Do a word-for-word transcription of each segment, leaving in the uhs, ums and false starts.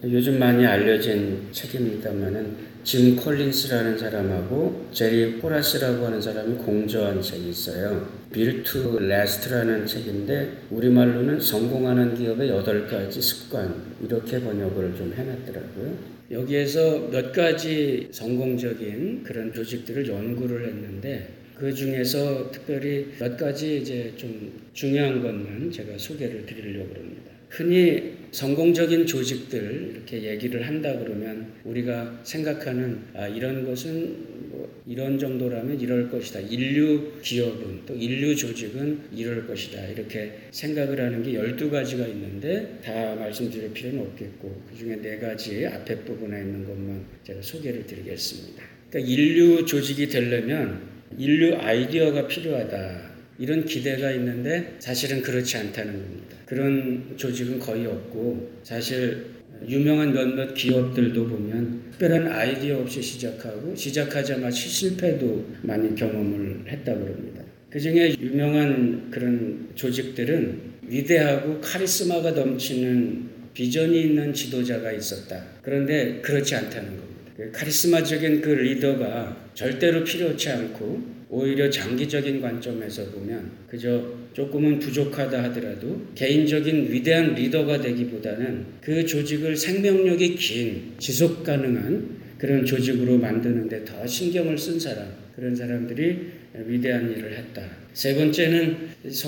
요즘 많이 알려진 책입니다만은 짐 콜린스라는 사람하고 제리 호라스라고 하는 사람이 공저한 책이 있어요. Built to Last라는 책인데 우리말로는 성공하는 기업의 여덟 가지 습관, 이렇게 번역을 좀 해놨더라고요. 여기에서 몇 가지 성공적인 그런 조직들을 연구를 했는데 그 중에서 특별히 몇 가지 이제 좀 중요한 것만 제가 소개를 드리려고 합니다. 흔히 성공적인 조직들 이렇게 얘기를 한다 그러면 우리가 생각하는 아 이런 것은 뭐 이런 정도라면 이럴 것이다. 인류 기업은 또 인류 조직은 이럴 것이다. 이렇게 생각을 하는 게 열두 가지가 있는데 다 말씀드릴 필요는 없겠고 그중에 네 가지 앞에 부분에 있는 것만 제가 소개를 드리겠습니다. 그러니까 인류 조직이 되려면 인류 아이디어가 필요하다. 이런 기대가 있는데 사실은 그렇지 않다는 겁니다. 그런 조직은 거의 없고 사실 유명한 몇몇 기업들도 보면 특별한 아이디어 없이 시작하고 시작하자마자 실패도 많이 경험을 했다고 합니다. 그중에 유명한 그런 조직들은 위대하고 카리스마가 넘치는 비전이 있는 지도자가 있었다. 그런데 그렇지 않다는 겁니다. 카리스마적인 그 리더가 절대로 필요치 않고 오히려 장기적인 관점에서 보면 그저 조금은 부족하다 하더라도 개인적인 위대한 리더가 되기보다는 그 조직을 생명력이 긴 지속 가능한 그런 조직으로 만드는 데 더 신경을 쓴 사람, 그런 사람들이 위대한 일을 했다. 세 번째는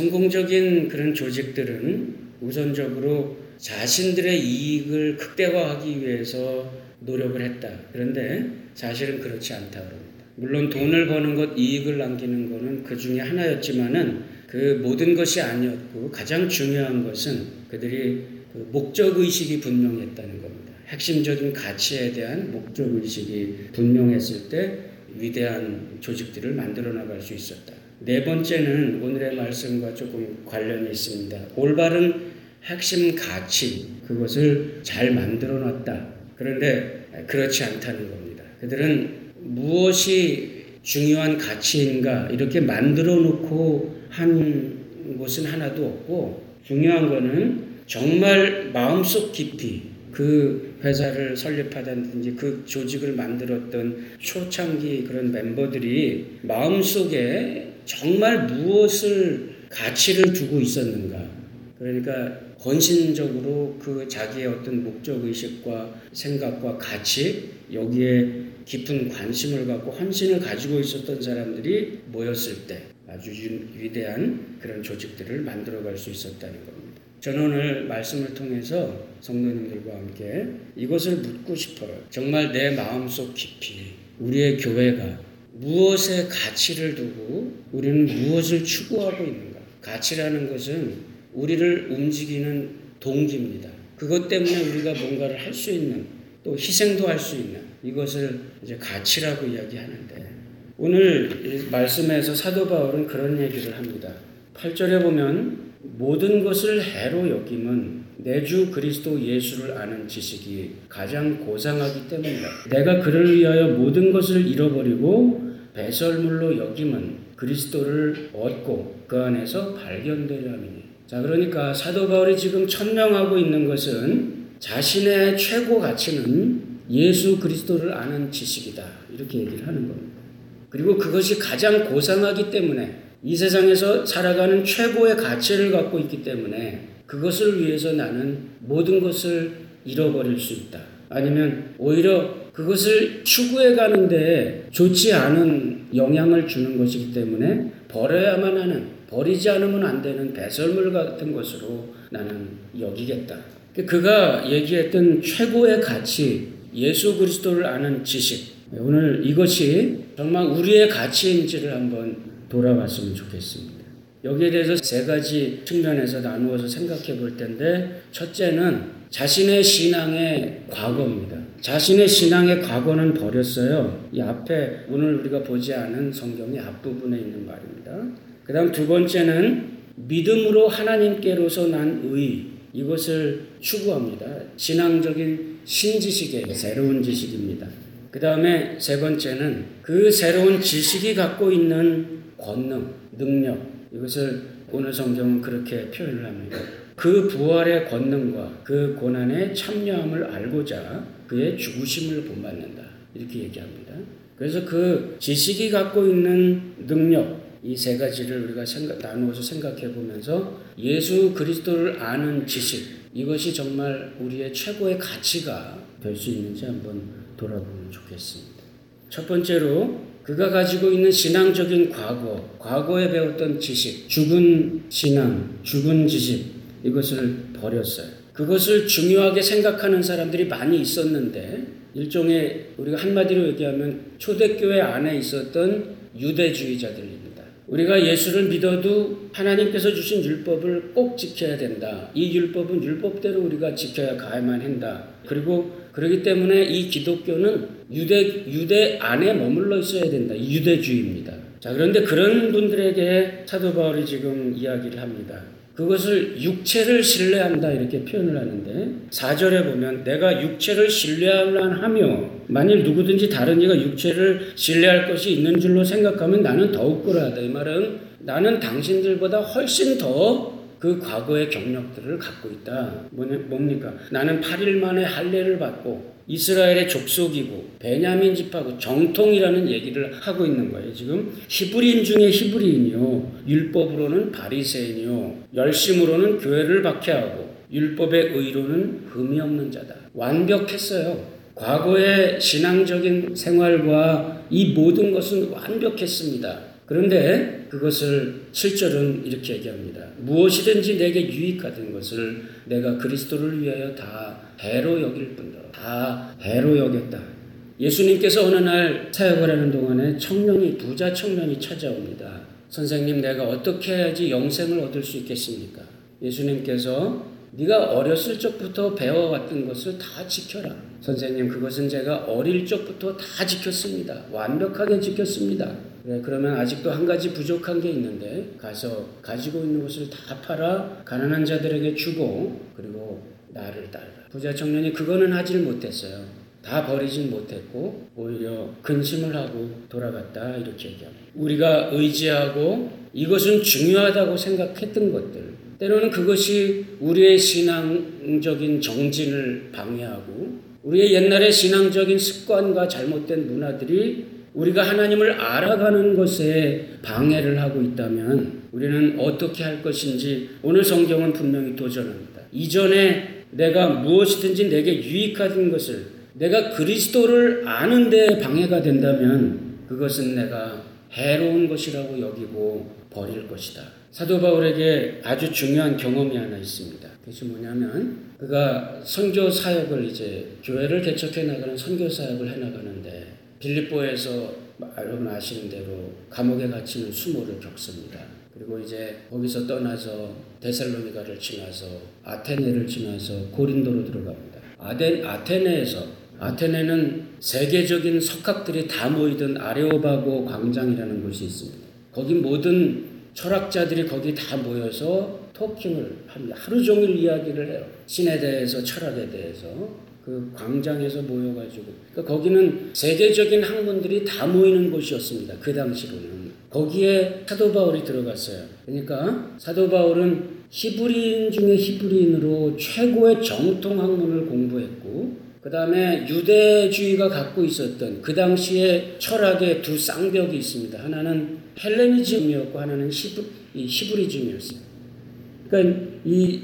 성공적인 그런 조직들은 우선적으로 자신들의 이익을 극대화하기 위해서 노력을 했다. 그런데 사실은 그렇지 않다고 합니다. 물론 돈을 버는 것, 이익을 남기는 것은 그 중에 하나였지만은 그 모든 것이 아니었고 가장 중요한 것은 그들이 그 목적의식이 분명했다는 겁니다. 핵심적인 가치에 대한 목적의식이 분명했을 때 위대한 조직들을 만들어 나갈 수 있었다. 네 번째는 오늘의 말씀과 조금 관련이 있습니다. 올바른 핵심 가치, 그것을 잘 만들어 놨다. 그런데 그렇지 않다는 겁니다. 그들은 무엇이 중요한 가치인가 이렇게 만들어 놓고 한 곳은 하나도 없고 중요한 거는 정말 마음속 깊이 그 회사를 설립하다든지 그 조직을 만들었던 초창기 그런 멤버들이 마음속에 정말 무엇을 가치를 두고 있었는가. 그러니까 헌신적으로 그 자기의 어떤 목적의식과 생각과 가치 여기에 깊은 관심을 갖고 헌신을 가지고 있었던 사람들이 모였을 때 아주 위대한 그런 조직들을 만들어갈 수 있었다는 겁니다. 저는 오늘 말씀을 통해서 성도님들과 함께 이것을 묻고 싶어요. 정말 내 마음속 깊이 우리의 교회가 무엇에 가치를 두고 우리는 무엇을 추구하고 있는가. 가치라는 것은 우리를 움직이는 동기입니다. 그것 때문에 우리가 뭔가를 할 수 있는 또 희생도 할 수 있는 이것을 이제 가치라고 이야기하는데 오늘 말씀에서 사도 바울은 그런 얘기를 합니다. 팔 절에 보면 모든 것을 해로 여김은 내 주 그리스도 예수를 아는 지식이 가장 고상하기 때문이다. 내가 그를 위하여 모든 것을 잃어버리고 배설물로 여김은 그리스도를 얻고 그 안에서 발견되려 함이니. 자, 그러니까 사도 바울이 지금 천명하고 있는 것은 자신의 최고 가치는 예수 그리스도를 아는 지식이다. 이렇게 얘기를 하는 겁니다. 그리고 그것이 가장 고상하기 때문에 이 세상에서 살아가는 최고의 가치를 갖고 있기 때문에 그것을 위해서 나는 모든 것을 잃어버릴 수 있다. 아니면 오히려 그것을 추구해 가는데 좋지 않은 영향을 주는 것이기 때문에 버려야만 하는, 버리지 않으면 안 되는 배설물 같은 것으로 나는 여기겠다. 그가 얘기했던 최고의 가치, 예수 그리스도를 아는 지식. 오늘 이것이 정말 우리의 가치인지를 한번 돌아봤으면 좋겠습니다. 여기에 대해서 세 가지 측면에서 나누어서 생각해 볼 텐데 첫째는 자신의 신앙의 과거입니다. 자신의 신앙의 과거는 버렸어요. 이 앞에 오늘 우리가 보지 않은 성경의 앞부분에 있는 말입니다. 그 다음 두 번째는 믿음으로 하나님께로서 난 의, 이것을 추구합니다. 신앙적인 신지식의 새로운 지식입니다. 그 다음에 세 번째는 그 새로운 지식이 갖고 있는 권능, 능력, 이것을 오늘 성경은 그렇게 표현을 합니다. 그 부활의 권능과 그 고난의 참여함을 알고자 그의 죽으심을 본받는다. 이렇게 얘기합니다. 그래서 그 지식이 갖고 있는 능력, 이 세 가지를 우리가 생각, 나누어서 생각해 보면서 예수 그리스도를 아는 지식, 이것이 정말 우리의 최고의 가치가 될 수 있는지 한번 돌아보면 좋겠습니다. 첫 번째로 그가 가지고 있는 신앙적인 과거, 과거에 배웠던 지식, 죽은 신앙, 죽은 지식, 이것을 버렸어요. 그것을 중요하게 생각하는 사람들이 많이 있었는데 일종의 우리가 한마디로 얘기하면 초대교회 안에 있었던 유대주의자들입니다. 우리가 예수를 믿어도 하나님께서 주신 율법을 꼭 지켜야 된다. 이 율법은 율법대로 우리가 지켜야 가야만 한다. 그리고 그렇기 때문에 이 기독교는 유대, 유대 안에 머물러 있어야 된다. 유대주의입니다. 자, 그런데 그런 분들에게 사도 바울이 지금 이야기를 합니다. 그것을 육체를 신뢰한다 이렇게 표현을 하는데 사 절에 보면 내가 육체를 신뢰하며 만일 누구든지 다른 이가 육체를 신뢰할 것이 있는 줄로 생각하면 나는 더욱 그러하다. 이 말은 나는 당신들보다 훨씬 더 그 과거의 경력들을 갖고 있다. 뭡니까? 나는 팔 일 만에 할례를 받고 이스라엘의 족속이고 베냐민 집하고 정통이라는 얘기를 하고 있는 거예요. 지금 히브리인 중에 히브리인이요, 율법으로는 바리새인이요, 열심으로는 교회를 박해하고 율법의 의로는 흠이 없는 자다. 완벽했어요. 과거의 신앙적인 생활과 이 모든 것은 완벽했습니다. 그런데 그것을 칠 절은 이렇게 얘기합니다. 무엇이든지 내게 유익하던 것을 내가 그리스도를 위하여 다 해로 여길 뿐더러 다 해로 여겼다. 예수님께서 어느 날 사역을 하는 동안에 청년이 부자 청년이 찾아옵니다. 선생님, 내가 어떻게 해야지 영생을 얻을 수 있겠습니까? 예수님께서 네가 어렸을 적부터 배워왔던 것을 다 지켜라. 선생님, 그것은 제가 어릴 적부터 다 지켰습니다. 완벽하게 지켰습니다. 네, 그러면 아직도 한 가지 부족한 게 있는데 가서 가지고 있는 것을 다 팔아 가난한 자들에게 주고 그리고 나를 따르라. 부자 청년이 그거는 하질 못했어요. 다 버리진 못했고 오히려 근심을 하고 돌아갔다 이렇게 얘기합니다. 우리가 의지하고 이것은 중요하다고 생각했던 것들, 때로는 그것이 우리의 신앙적인 정진을 방해하고 우리의 옛날의 신앙적인 습관과 잘못된 문화들이 우리가 하나님을 알아가는 것에 방해를 하고 있다면 우리는 어떻게 할 것인지 오늘 성경은 분명히 도전합니다. 이전에 내가 무엇이든지 내게 유익하던 것을 내가 그리스도를 아는 데 방해가 된다면 그것은 내가 해로운 것이라고 여기고 버릴 것이다. 사도 바울에게 아주 중요한 경험이 하나 있습니다. 그것이 뭐냐면 그가 선교 사역을 이제 교회를 개척해 나가는 선교 사역을 해 나가는데 빌립보에서 여러분 아시는 대로 감옥에 갇히는 수모를 겪습니다. 그리고 이제 거기서 떠나서 데살로니가를 지나서 아테네를 지나서 고린도로 들어갑니다. 아덴, 아테네에서 아테네는 세계적인 석학들이 다 모이던 아레오바고 광장이라는 곳이 있습니다. 거기 모든 철학자들이 거기 다 모여서 토킹을 합니다. 하루 종일 이야기를 해요. 신에 대해서 철학에 대해서. 그 광장에서 모여가지고 그러니까 거기는 세계적인 학문들이 다 모이는 곳이었습니다. 그 당시로는. 거기에 사도 바울이 들어갔어요. 그러니까 사도 바울은 히브리인 중에 히브리인으로 최고의 정통 학문을 공부했고 그 다음에 유대주의가 갖고 있었던 그 당시에 철학의 두 쌍벽이 있습니다. 하나는 헬레니즘이었고 하나는 히브, 히브리즘이었어요. 그러니까 이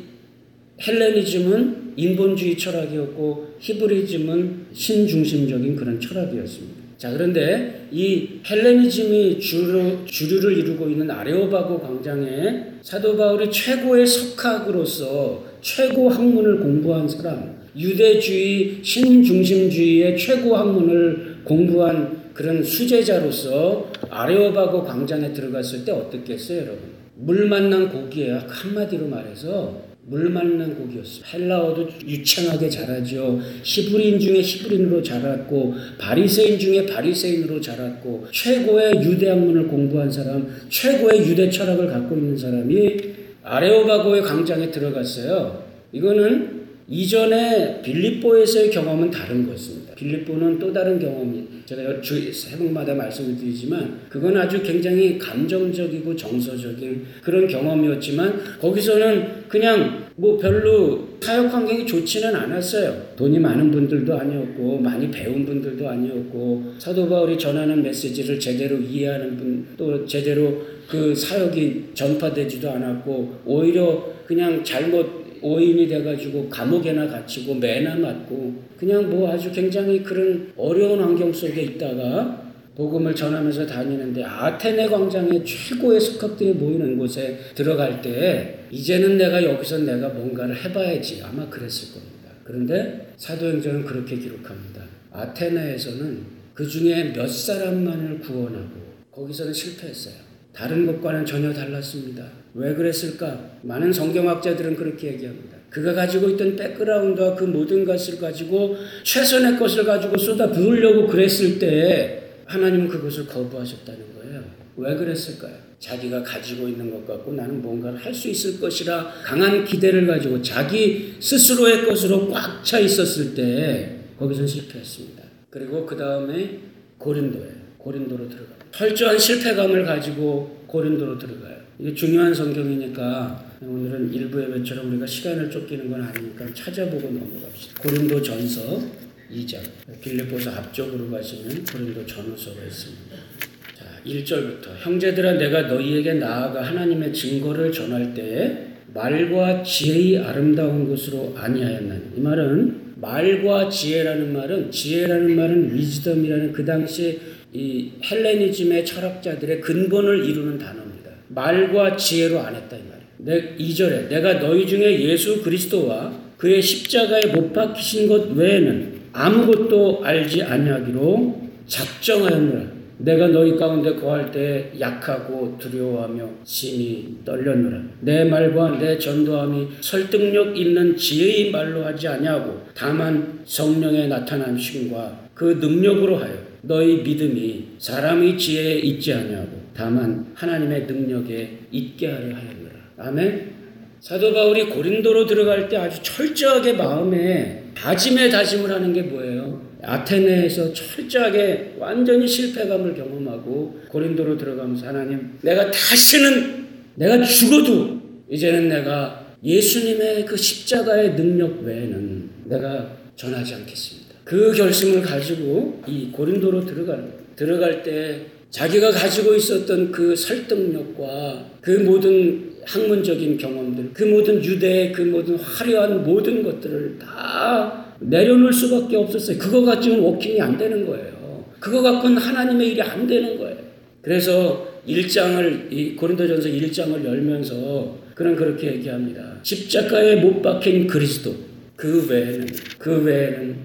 헬레니즘은 인본주의 철학이었고 히브리즘은 신중심적인 그런 철학이었습니다. 자, 그런데 이 헬레니즘이 주류, 주류를 이루고 있는 아레오바고 광장에 사도 바울이 최고의 석학으로서 최고 학문을 공부한 사람, 유대주의 신중심주의의 최고 학문을 공부한 그런 수제자로서 아레오바고 광장에 들어갔을 때 어떻겠어요, 여러분? 물 만난 고기예요. 한마디로 말해서 물 만난 고기였어요. 헬라어도 유창하게 잘하죠. 히브리인 중에 히브리인으로 자랐고 바리새인 중에 바리새인으로 자랐고 최고의 유대 학문을 공부한 사람, 최고의 유대 철학을 갖고 있는 사람이 아레오바고의 광장에 들어갔어요. 이거는 이전에 빌립보에서의 경험은 다른 것입니다. 빌립보는 또 다른 경험이 제가 주 새벽마다 말씀을 드리지만 그건 아주 굉장히 감정적이고 정서적인 그런 경험이었지만 거기서는 그냥 뭐 별로 사역 환경이 좋지는 않았어요. 돈이 많은 분들도 아니었고 많이 배운 분들도 아니었고 사도 바울이 전하는 메시지를 제대로 이해하는 분, 또 제대로 그 사역이 전파되지도 않았고 오히려 그냥 잘못 오인이 돼가지고 감옥에나 갇히고 매나 맞고 그냥 뭐 아주 굉장히 그런 어려운 환경 속에 있다가 복음을 전하면서 다니는데 아테네 광장의 최고의 석학들이 모이는 곳에 들어갈 때 이제는 내가 여기서 내가 뭔가를 해봐야지 아마 그랬을 겁니다. 그런데 사도행전은 그렇게 기록합니다. 아테네에서는 그 중에 몇 사람만을 구원하고 거기서는 실패했어요. 다른 것과는 전혀 달랐습니다. 왜 그랬을까? 많은 성경학자들은 그렇게 얘기합니다. 그가 가지고 있던 백그라운드와 그 모든 것을 가지고 최선의 것을 가지고 쏟아 부으려고 그랬을 때 하나님은 그것을 거부하셨다는 거예요. 왜 그랬을까요? 자기가 가지고 있는 것 같고 나는 뭔가를 할 수 있을 것이라 강한 기대를 가지고 자기 스스로의 것으로 꽉 차 있었을 때 거기서 실패했습니다. 그리고 그 다음에 고린도예요. 고린도로 들어가요. 철저한 실패감을 가지고 고린도로 들어가요. 이게 중요한 성경이니까 오늘은 일부 예배처럼 우리가 시간을 쫓기는 건 아니니까 찾아보고 넘어갑시다. 고린도 전서 이 장. 빌립보서 앞쪽으로 가시면 고린도 전후서가 있습니다. 자, 일 절부터 형제들아 내가 너희에게 나아가 하나님의 증거를 전할 때에 말과 지혜의 아름다운 것으로 아니하였나니. 이 말은 말과 지혜라는 말은 지혜라는 말은 위즈덤이라는 그 당시 이 헬레니즘의 철학자들의 근본을 이루는 단어입니다. 말과 지혜로 안 했다 이 말이에요. 이 절에 내가 너희 중에 예수 그리스도와 그의 십자가에 못 박히신 것 외에는 아무것도 알지 아니하기로 작정하였노라. 내가 너희 가운데 거할 때 약하고 두려워하며 심히 떨렸노라. 내 말과 내 전도함이 설득력 있는 지혜의 말로 하지 아니하고 다만 성령의 나타남심과 그 능력으로 하여 너희 믿음이 사람의 지혜에 있지 아니하고 다만 하나님의 능력에 있게 하려 하였노라. 아멘. 사도 바울이 고린도로 들어갈 때 아주 철저하게 마음에 다짐에 다짐을 하는 게 뭐예요? 아테네에서 철저하게 완전히 실패감을 경험하고 고린도로 들어가면서 하나님 내가 다시는 내가 죽어도 이제는 내가 예수님의 그 십자가의 능력 외에는 내가 전하지 않겠습니다. 그 결심을 가지고 이 고린도로 들어가는 거예요. 들어갈 때 자기가 가지고 있었던 그 설득력과 그 모든 학문적인 경험들, 그 모든 유대의 그 모든 화려한 모든 것들을 다 내려놓을 수밖에 없었어요. 그거 가지고는 워킹이 안 되는 거예요. 그거 갖고는 하나님의 일이 안 되는 거예요. 그래서 일 장을 이 고린도전서 일 장을 열면서 그는 그렇게 얘기합니다. 십자가에 못 박힌 그리스도 그 외에는 그 외에는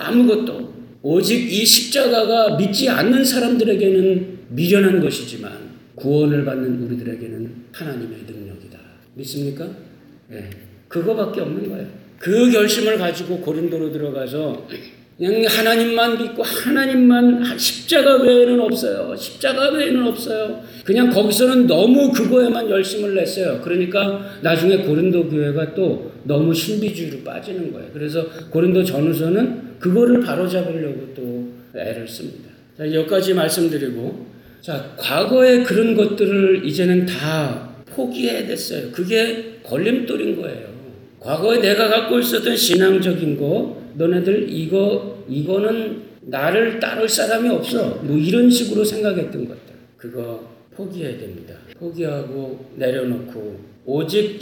아무것도 오직 이 십자가가 믿지 않는 사람들에게는 미련한 것이지만 구원을 받는 우리들에게는 하나님의 능력이다. 믿습니까? 네. 그거밖에 없는 거예요. 그 결심을 가지고 고린도로 들어가서 그냥 하나님만 믿고 하나님만 십자가 외에는 없어요. 십자가 외에는 없어요. 그냥 거기서는 너무 그거에만 열심을 냈어요. 그러니까 나중에 고린도 교회가 또 너무 신비주의로 빠지는 거예요. 그래서 고린도 전후서는 그거를 바로잡으려고 또 애를 씁니다. 자, 여기까지 말씀드리고 자, 과거의 그런 것들을 이제는 다 포기해야 됐어요. 그게 걸림돌인 거예요. 과거에 내가 갖고 있었던 신앙적인 거, 너네들 이거, 이거는 나를 따를 사람이 없어. 뭐 이런 식으로 생각했던 것들. 그거 포기해야 됩니다. 포기하고 내려놓고, 오직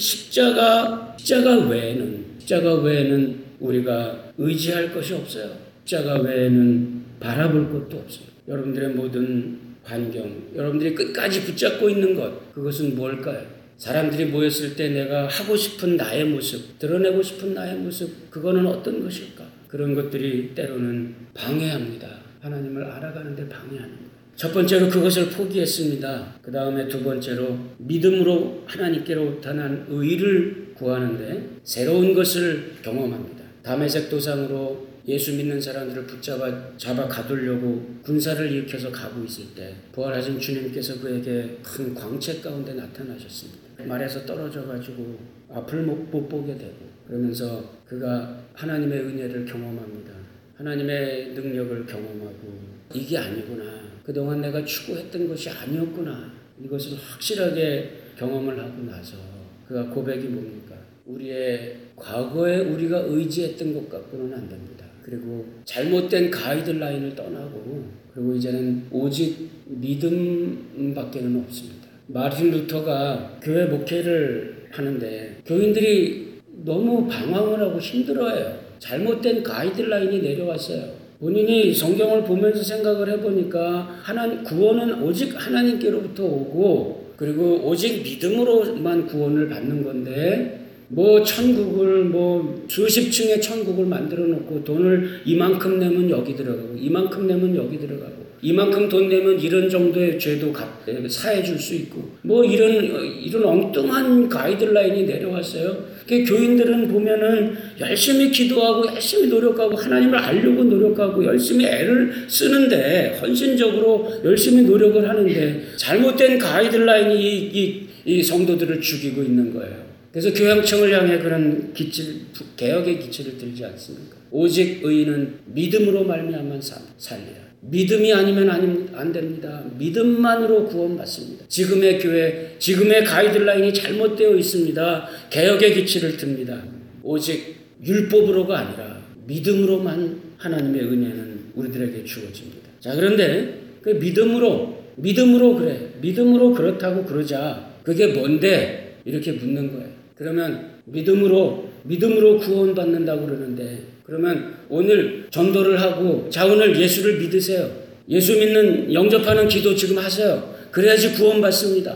십자가, 십자가 외에는, 십자가 외에는 우리가 의지할 것이 없어요. 십자가 외에는 바라볼 것도 없어요. 여러분들의 모든 환경, 여러분들이 끝까지 붙잡고 있는 것, 그것은 뭘까요? 사람들이 모였을 때 내가 하고 싶은 나의 모습, 드러내고 싶은 나의 모습, 그거는 어떤 것일까? 그런 것들이 때로는 방해합니다. 하나님을 알아가는데 방해하는 거예요. 첫 번째로 그것을 포기했습니다. 그 다음에 두 번째로 믿음으로 하나님께로 탄한 의를 구하는데 새로운 것을 경험합니다. 다메섹 도상으로 예수 믿는 사람들을 붙잡아 잡아 가두려고 군사를 일으켜서 가고 있을 때 부활하신 주님께서 그에게 큰 광채 가운데 나타나셨습니다. 말에서 떨어져 가지고 앞을 못, 못 보게 되고 그러면서 그가 하나님의 은혜를 경험합니다. 하나님의 능력을 경험하고 이게 아니구나. 그동안 내가 추구했던 것이 아니었구나. 이것을 확실하게 경험을 하고 나서 그가 고백이 뭡니까? 우리의 과거에 우리가 의지했던 것 갖고는 안 됩니다. 그리고 잘못된 가이드라인을 떠나고 그리고 이제는 오직 믿음밖에는 없습니다. 마틴 루터가 교회 목회를 하는데 교인들이 너무 방황을 하고 힘들어해요. 잘못된 가이드라인이 내려왔어요. 본인이 성경을 보면서 생각을 해보니까 하나님 구원은 오직 하나님께로부터 오고 그리고 오직 믿음으로만 구원을 받는 건데 뭐 천국을 뭐 수십 층의 천국을 만들어 놓고 돈을 이만큼 내면 여기 들어가고 이만큼 내면 여기 들어가고 이만큼 돈 내면 이런 정도의 죄도 사해 줄 수 있고 뭐 이런 이런 엉뚱한 가이드라인이 내려왔어요. 교인들은 보면은 열심히 기도하고 열심히 노력하고 하나님을 알려고 노력하고 열심히 애를 쓰는데 헌신적으로 열심히 노력을 하는데 잘못된 가이드라인이 이, 이, 이 성도들을 죽이고 있는 거예요. 그래서 교양청을 향해 그런 기칠, 개혁의 기치를 들지 않습니까? 오직 의인은 믿음으로 말미암아 살리라. 믿음이 아니면 아니, 안 됩니다. 믿음만으로 구원받습니다. 지금의 교회, 지금의 가이드라인이 잘못되어 있습니다. 개혁의 기치를 듭니다. 오직 율법으로가 아니라 믿음으로만 하나님의 은혜는 우리들에게 주어집니다. 자, 그런데 그 믿음으로, 믿음으로 그래. 믿음으로 그렇다고 그러자. 그게 뭔데? 이렇게 묻는 거예요. 그러면 믿음으로, 믿음으로 구원받는다고 그러는데 그러면 오늘 전도를 하고 자 오늘 예수를 믿으세요. 예수 믿는 영접하는 기도 지금 하세요. 그래야지 구원받습니다.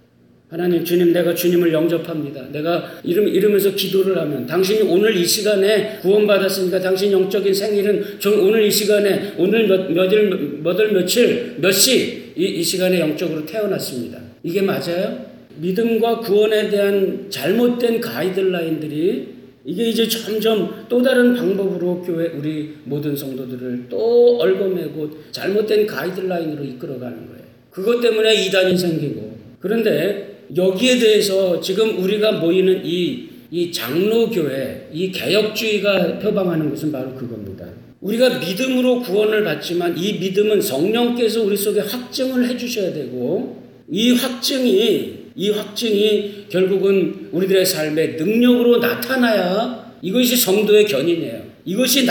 하나님 주님 내가 주님을 영접합니다. 내가 이름, 이러면서 기도를 하면 당신이 오늘 이 시간에 구원받았으니까 당신 영적인 생일은 오늘 이 시간에 오늘 몇, 몇일 몇월 며칠 몇 시 이, 이 시간에 영적으로 태어났습니다. 이게 맞아요? 믿음과 구원에 대한 잘못된 가이드라인들이 이게 이제 점점 또 다른 방법으로 교회 우리 모든 성도들을 또 얽어매고 잘못된 가이드라인으로 이끌어가는 거예요. 그것 때문에 이단이 생기고 그런데 여기에 대해서 지금 우리가 모이는 이, 이 장로교회, 이 개혁주의가 표방하는 것은 바로 그겁니다. 우리가 믿음으로 구원을 받지만 이 믿음은 성령께서 우리 속에 확증을 해주셔야 되고 이 확증이 이 확증이 결국은 우리들의 삶의 능력으로 나타나야 이것이 성도의 견인이에요. 이것이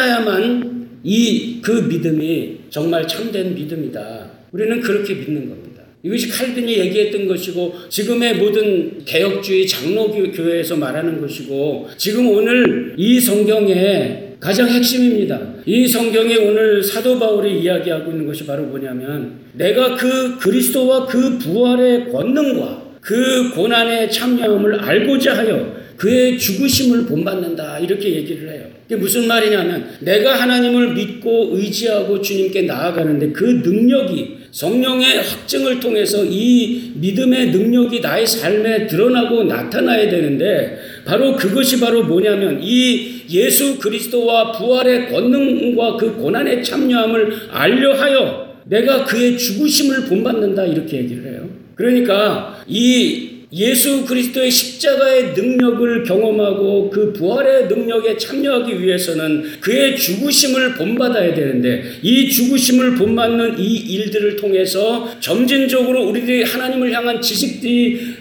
나타나야만 이 그 믿음이 정말 참된 믿음이다. 우리는 그렇게 믿는 겁니다. 이것이 칼빈이 얘기했던 것이고 지금의 모든 개혁주의 장로교회에서 말하는 것이고 지금 오늘 이 성경에 가장 핵심입니다. 이 성경에 오늘 사도 바울이 이야기하고 있는 것이 바로 뭐냐면 내가 그 그리스도와 그 부활의 권능과 그 고난의 참여함을 알고자 하여 그의 죽으심을 본받는다 이렇게 얘기를 해요. 이게 무슨 말이냐면 내가 하나님을 믿고 의지하고 주님께 나아가는데 그 능력이 성령의 확증을 통해서 이 믿음의 능력이 나의 삶에 드러나고 나타나야 되는데 바로 그것이 바로 뭐냐면 이 예수 그리스도와 부활의 권능과 그 고난의 참여함을 알려하여 내가 그의 죽으심을 본받는다 이렇게 얘기를 해요. 그러니까 이 예수 그리스도의 십자가의 능력을 경험하고 그 부활의 능력에 참여하기 위해서는 그의 죽으심을 본받아야 되는데 이 죽으심을 본받는 이 일들을 통해서 점진적으로 우리들이 하나님을 향한 지식들이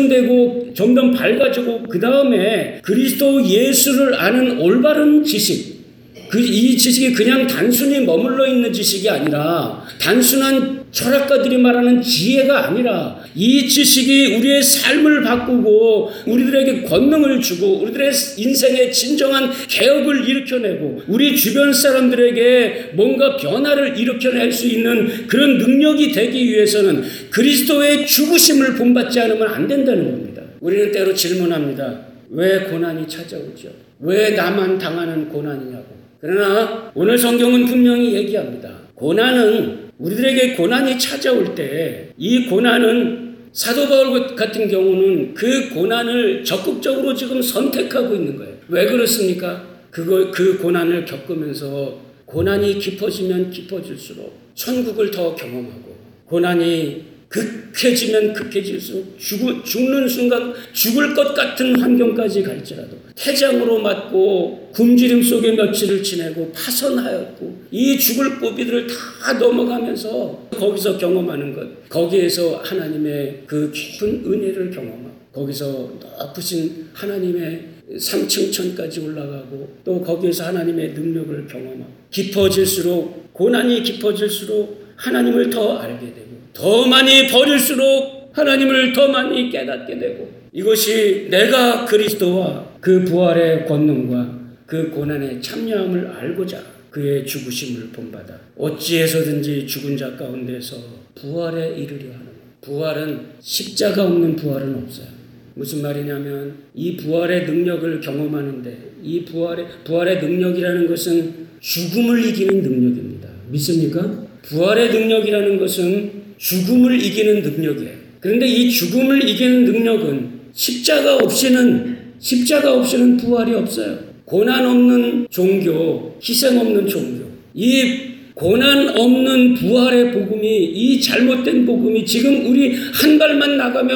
발전되고 점점 밝아지고 그 다음에 그리스도 예수를 아는 올바른 지식 그, 이 지식이 그냥 단순히 머물러 있는 지식이 아니라 단순한 철학가들이 말하는 지혜가 아니라 이 지식이 우리의 삶을 바꾸고 우리들에게 권능을 주고 우리들의 인생의 진정한 개혁을 일으켜내고 우리 주변 사람들에게 뭔가 변화를 일으켜낼 수 있는 그런 능력이 되기 위해서는 그리스도의 죽으심을 본받지 않으면 안 된다는 겁니다. 우리는 때로 질문합니다. 왜 고난이 찾아오죠? 왜 나만 당하는 고난이냐고. 그러나 오늘 성경은 분명히 얘기합니다. 고난은 우리들에게 고난이 찾아올 때 이 고난은 사도 바울 같은 경우는 그 고난을 적극적으로 지금 선택하고 있는 거예요. 왜 그렇습니까? 그거, 그 고난을 겪으면서 고난이 깊어지면 깊어질수록 천국을 더 경험하고 고난이 극해지면 극해질수록 죽, 죽는 순간 죽을 것 같은 환경까지 갈지라도 태장으로 맞고 굶주림 속에 며칠을 지내고 파선하였고 이 죽을 고비들을 다 넘어가면서 거기서 경험하는 것 거기에서 하나님의 그 깊은 은혜를 경험하고 거기서 높으신 하나님의 삼층천까지 올라가고 또 거기에서 하나님의 능력을 경험하고 깊어질수록 고난이 깊어질수록 하나님을 더 알게 되고 더 많이 버릴수록 하나님을 더 많이 깨닫게 되고 이것이 내가 그리스도와 그 부활의 권능과 그 고난의 참여함을 알고자 그의 죽으심을 본받아 어찌해서든지 죽은 자 가운데서 부활에 이르려 하는 부활은 십자가 없는 부활은 없어요. 무슨 말이냐면 이 부활의 능력을 경험하는데 이 부활의, 부활의 능력이라는 것은 죽음을 이기는 능력입니다. 믿습니까? 부활의 능력이라는 것은 죽음을 이기는 능력이에요. 그런데 이 죽음을 이기는 능력은 십자가 없이는 십자가 없이는 부활이 없어요. 고난 없는 종교, 희생 없는 종교. 이 고난 없는 부활의 복음이 이 잘못된 복음이 지금 우리 한 발만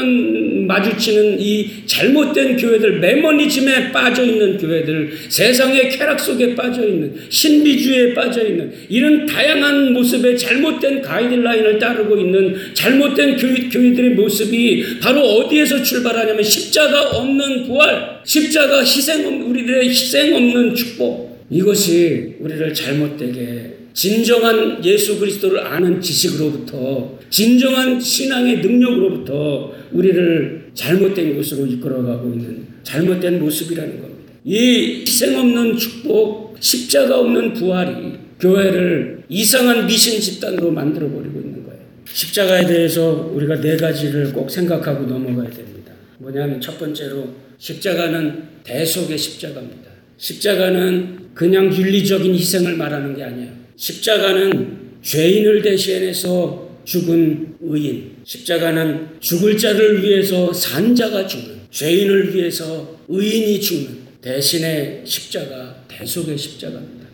나가면 마주치는 이 잘못된 교회들, 메모니즘에 빠져있는 교회들, 세상의 쾌락 속에 빠져있는 신비주의에 빠져있는 이런 다양한 모습의 잘못된 가이드라인을 따르고 있는 잘못된 교회, 교회들의 모습이 바로 어디에서 출발하냐면 십자가 없는 부활, 십자가 희생, 우리들의 희생 없는 축복. 이것이 우리를 잘못되게 진정한 예수 그리스도를 아는 지식으로부터 진정한 신앙의 능력으로부터 우리를 잘못된 곳으로 이끌어가고 있는 잘못된 모습이라는 겁니다. 이 희생 없는 축복, 십자가 없는 부활이 교회를 이상한 미신 집단으로 만들어버리고 있는 거예요. 십자가에 대해서 우리가 네 가지를 꼭 생각하고 넘어가야 됩니다. 뭐냐면 첫 번째로 십자가는 대속의 십자가입니다. 십자가는 그냥 윤리적인 희생을 말하는 게 아니에요. 십자가는 죄인을 대신해서 죽은 의인. 십자가는 죽을 자를 위해서 산 자가 죽는, 죄인을 위해서 의인이 죽는 대신의 십자가, 대속의 십자가입니다.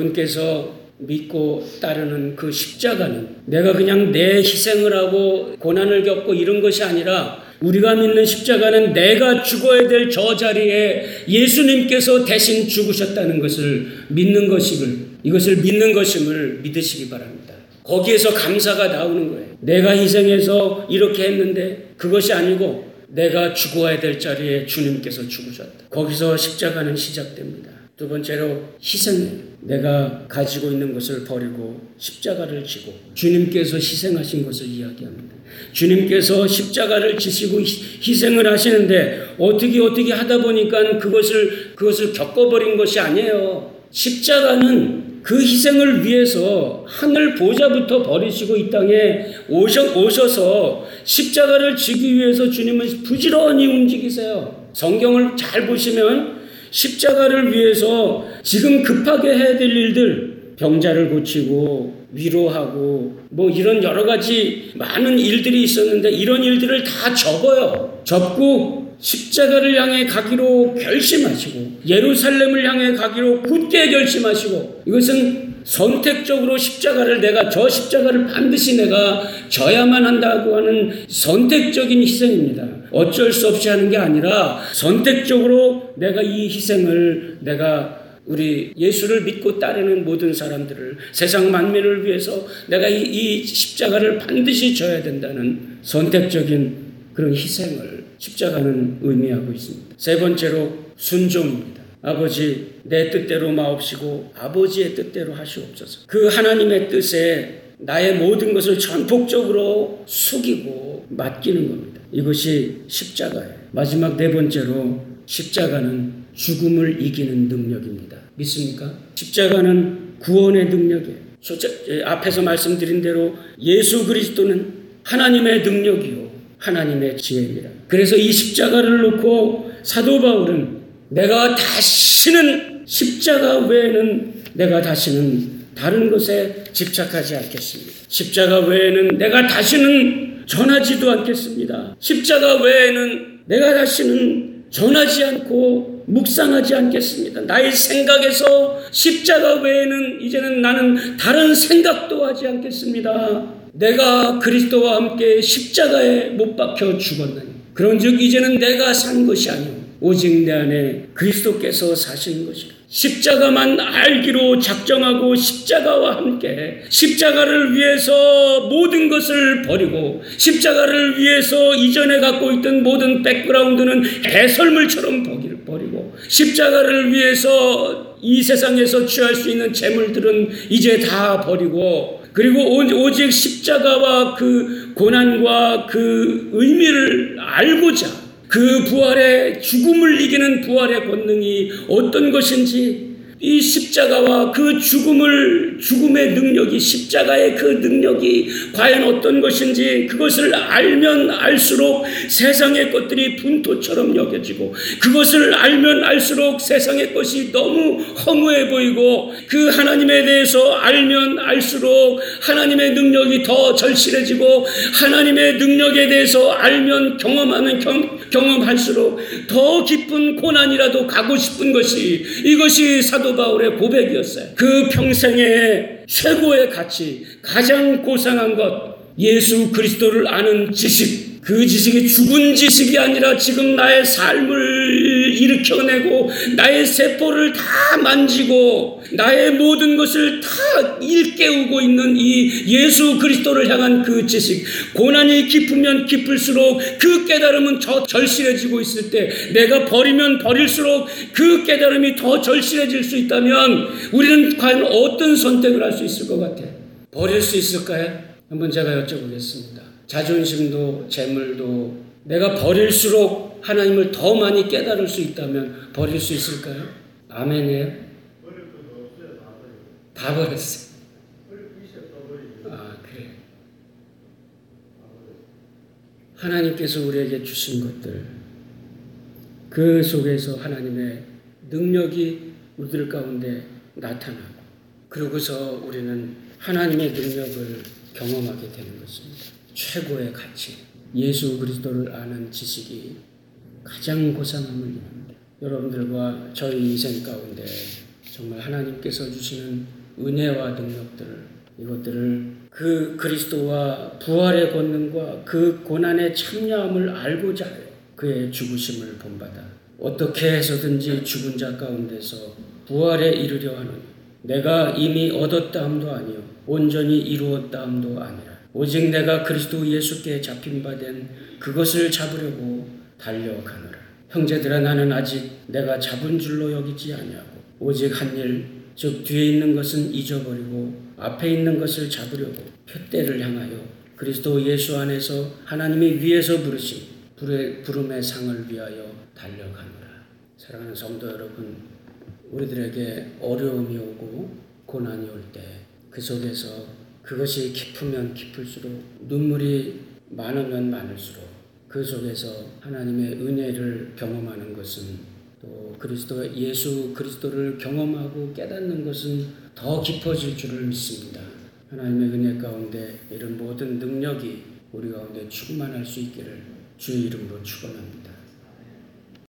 여러분께서 믿고 따르는 그 십자가는 내가 그냥 내 희생을 하고 고난을 겪고 이런 것이 아니라 우리가 믿는 십자가는 내가 죽어야 될 저 자리에 예수님께서 대신 죽으셨다는 것을 믿는 것임을, 이것을 믿는 것임을 믿으시기 바랍니다. 거기에서 감사가 나오는 거예요. 내가 희생해서 이렇게 했는데 그것이 아니고 내가 죽어야 될 자리에 주님께서 죽으셨다. 거기서 십자가는 시작됩니다. 두 번째로 희생이에요. 내가 가지고 있는 것을 버리고 십자가를 지고 주님께서 희생하신 것을 이야기합니다. 주님께서 십자가를 지시고 희생을 하시는데 어떻게 어떻게 하다 보니까 그것을 그것을 겪어버린 것이 아니에요. 십자가는 그 희생을 위해서 하늘 보좌부터 버리시고 이 땅에 오셔, 오셔서 십자가를 지기 위해서 주님은 부지런히 움직이세요. 성경을 잘 보시면 십자가를 위해서 지금 급하게 해야 될 일들, 병자를 고치고 위로하고 뭐 이런 여러 가지 많은 일들이 있었는데 이런 일들을 다 접어요. 접고 십자가를 향해 가기로 결심하시고 예루살렘을 향해 가기로 굳게 결심하시고 이것은 선택적으로 십자가를 내가 저 십자가를 반드시 내가 져야만 한다고 하는 선택적인 희생입니다. 어쩔 수 없이 하는 게 아니라 선택적으로 내가 이 희생을 내가 우리 예수를 믿고 따르는 모든 사람들을 세상 만민을 위해서 내가 이, 이 십자가를 반드시 져야 된다는 선택적인 그런 희생을 십자가는 의미하고 있습니다. 세 번째로 순종입니다. 아버지 내 뜻대로 마옵시고 아버지의 뜻대로 하시옵소서. 그 하나님의 뜻에 나의 모든 것을 전폭적으로 숙이고 맡기는 겁니다. 이것이 십자가예요. 마지막 네 번째로 십자가는 죽음을 이기는 능력입니다. 믿습니까? 십자가는 구원의 능력이에요. 앞에서 말씀드린 대로 예수 그리스도는 하나님의 능력이요 하나님의 지혜입니다. 그래서 이 십자가를 놓고 사도 바울은 내가 다시는 십자가 외에는 내가 다시는 다른 것에 집착하지 않겠습니다. 십자가 외에는 내가 다시는 전하지도 않겠습니다. 십자가 외에는 내가 다시는 전하지 않고 묵상하지 않겠습니다. 나의 생각에서 십자가 외에는 이제는 나는 다른 생각도 하지 않겠습니다. 내가 그리스도와 함께 십자가에 못 박혀 죽었나니 그런즉 이제는 내가 산 것이 아니오 오직 내 안에 그리스도께서 사시는 것이라. 십자가만 알기로 작정하고 십자가와 함께 십자가를 위해서 모든 것을 버리고 십자가를 위해서 이전에 갖고 있던 모든 백그라운드는 배설물처럼 버리고 십자가를 위해서 이 세상에서 취할 수 있는 재물들은 이제 다 버리고 그리고 오직 십자가와 그 고난과 그 의미를 알고자 그 부활의 죽음을 이기는 부활의 권능이 어떤 것인지 이 십자가와 그 죽음을 죽음의 능력이 십자가의 그 능력이 과연 어떤 것인지 그것을 알면 알수록 세상의 것들이 분토처럼 여겨지고 그것을 알면 알수록 세상의 것이 너무 허무해 보이고 그 하나님에 대해서 알면 알수록 하나님의 능력이 더 절실해지고 하나님의 능력에 대해서 알면 경험하면 경, 경험할수록 더 깊은 고난이라도 가고 싶은 것이 이것이 사도 바울의 고백이었어요. 그 평생의 최고의 가치, 가장 고상한 것, 예수 그리스도를 아는 지식. 그 지식이 죽은 지식이 아니라 지금 나의 삶을 일으켜내고 나의 세포를 다 만지고 나의 모든 것을 다 일깨우고 있는 이 예수 그리스도를 향한 그 지식. 고난이 깊으면 깊을수록 그 깨달음은 더 절실해지고 있을 때 내가 버리면 버릴수록 그 깨달음이 더 절실해질 수 있다면 우리는 과연 어떤 선택을 할 수 있을 것 같아요? 버릴 수 있을까요? 한번 제가 여쭤보겠습니다. 자존심도 재물도 내가 버릴수록 하나님을 더 많이 깨달을 수 있다면 버릴 수 있을까요? 아멘이에요? 다 버렸어요. 아, 그래요. 하나님께서 우리에게 주신 것들 그 속에서 하나님의 능력이 우리들 가운데 나타나고 그러고서 우리는 하나님의 능력을 경험하게 되는 것입니다. 최고의 가치, 예수 그리스도를 아는 지식이 가장 고상함을 이룹니다. 여러분들과 저희 인생 가운데 정말 하나님께서 주시는 은혜와 능력들, 이것들을 그 그리스도와 부활의 권능과 그 고난의 참여함을 알고자 해요. 그의 죽으심을 본받아 어떻게 해서든지 죽은 자 가운데서 부활에 이르려 하노니 내가 이미 얻었다 함도 아니요 온전히 이루었다 함도 아니라 오직 내가 그리스도 예수께 잡힌 바 된 그것을 잡으려고 달려가노라. 형제들아 나는 아직 내가 잡은 줄로 여기지 아니하고 오직 한 일 즉 뒤에 있는 것은 잊어버리고 앞에 있는 것을 잡으려고 표대를 향하여 그리스도 예수 안에서 하나님이 위에서 부르신 부름의 상을 위하여 달려가노라. 사랑하는 성도 여러분, 우리들에게 어려움이 오고 고난이 올 때 그 속에서 그것이 깊으면 깊을수록 눈물이 많으면 많을수록 그 속에서 하나님의 은혜를 경험하는 것은 또 그리스도 예수 그리스도를 경험하고 깨닫는 것은 더 깊어질 줄을 믿습니다. 하나님의 은혜 가운데 이런 모든 능력이 우리 가운데 충만할 수 있기를 주의 이름으로 축원합니다.